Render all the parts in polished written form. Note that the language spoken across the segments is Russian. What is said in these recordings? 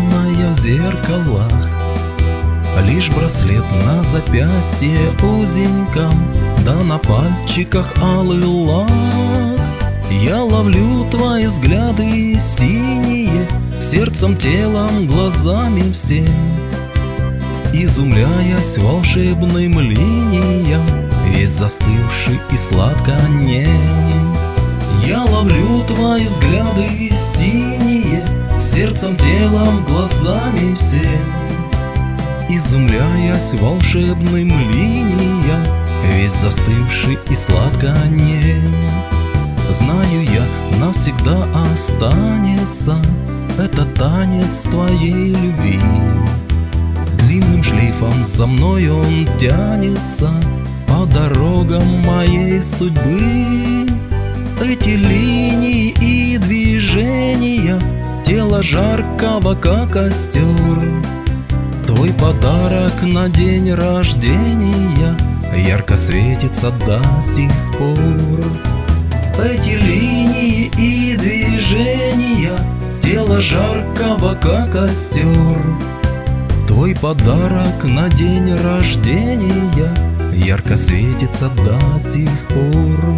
отраженная в зеркалах. Лишь браслет на запястье узеньком, да на пальчиках алый лак. Я ловлю твои взгляды синие, сердцем, телом, глазами всем, изумляясь волшебным линиям, весь застывший и сладко нем. Я ловлю твои взгляды синие, сердцем, телом, глазами всем, изумляясь волшебным линиям, весь застывший и сладко нем. Знаю я, навсегда останется этот танец твоей любви. Длинным шлейфом за мной он тянется по дорогам моей судьбы. Эти линии и движения тела жаркого, как костер, твой подарок на день рождения ярко светится до сих пор. Эти линии и движения тела жаркого, как костер, твой подарок на день рождения ярко светится до сих пор.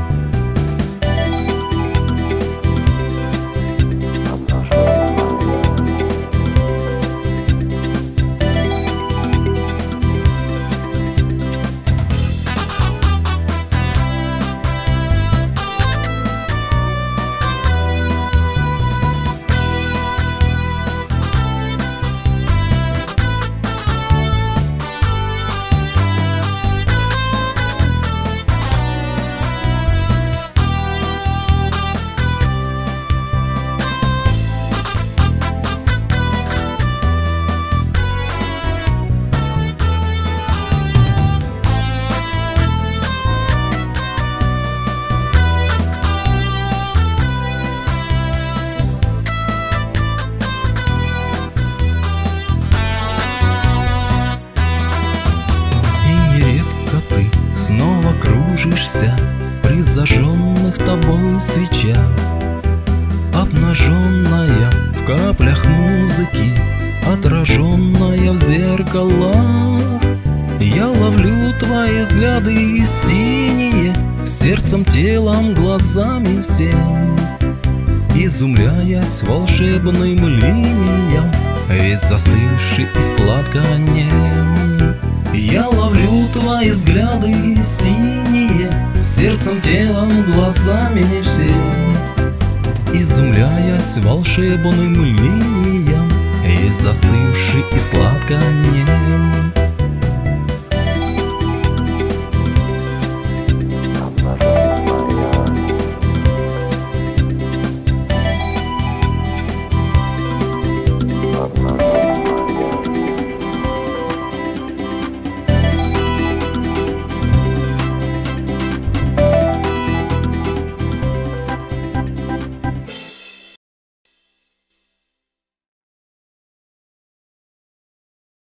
Снова кружишься при зажженных тобой свечах, обнаженная в каплях музыки, отраженная в зеркалах. Я ловлю твои взгляды синие, сердцем, телом, глазами всем, изумляясь волшебным линиям, весь застывший и сладко нем. Я ловлю твои взгляды синие, сердцем, телом, глазами всем, изумляясь волшебным линиям, весь застывший и сладко нем.